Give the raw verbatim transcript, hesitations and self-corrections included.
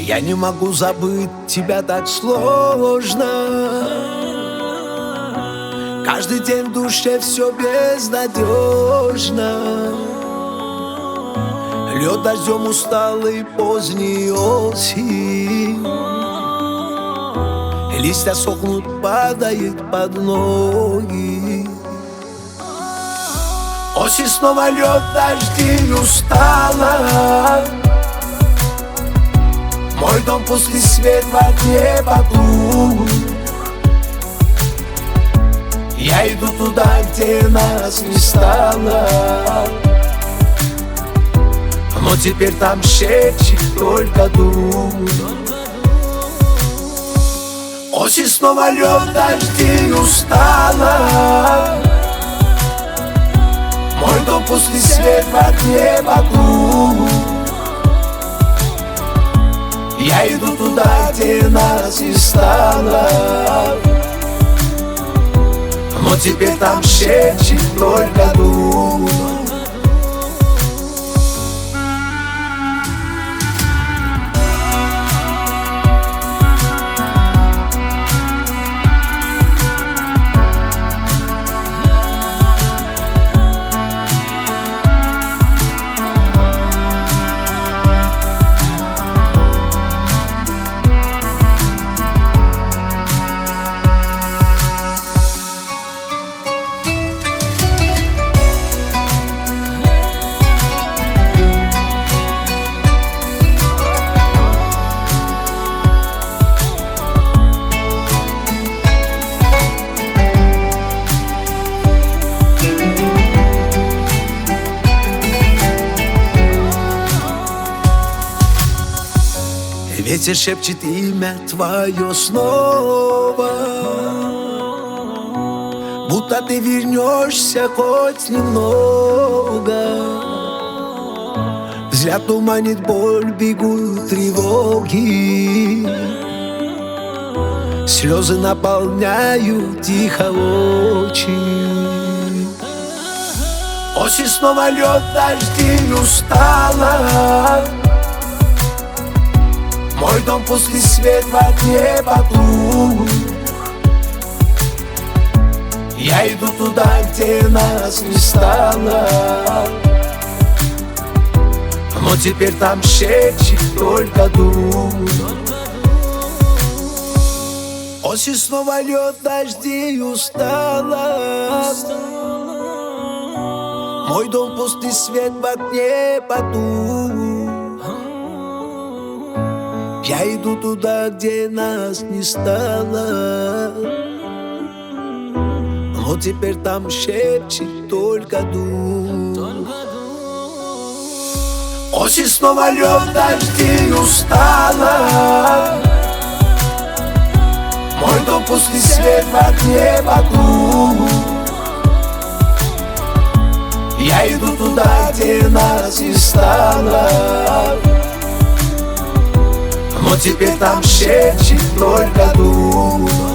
Я не могу забыть тебя, так сложно. Каждый день в душе все безнадежно. Льет дождем усталый поздний осень. Листья сохнут, падает под ноги. Осень снова льет, дожди устала. Мой дом пустый, свет в окне потух. Я иду туда, где нас не стало. Но теперь там шепчет только дух. Осень снова льет, дожди устала. Мой дом пустый, свет в окне потух. Я иду туда, где нас не стало. Но теперь там шепчет только дух. Ветер шепчет имя твое снова, будто ты вернешься хоть немного. Взгляд туманит боль, бегут тревоги. Слезы наполняют тихо очи. Осень снова льет, дожди устала. Мой дом пустый, свет в окне потух. Я иду туда, где нас не стало. Но теперь там шепчет только дух. Осень снова льет, дожди устала. Мой дом пустый, свет в окне потух. Я иду туда, где нас не стало. Но теперь там шепчет только дух. Осень снова льет, дожди устала. Мой дом пустый, свет в окне потух. Я иду туда, где нас не стало. Но теперь там шепчет только дух.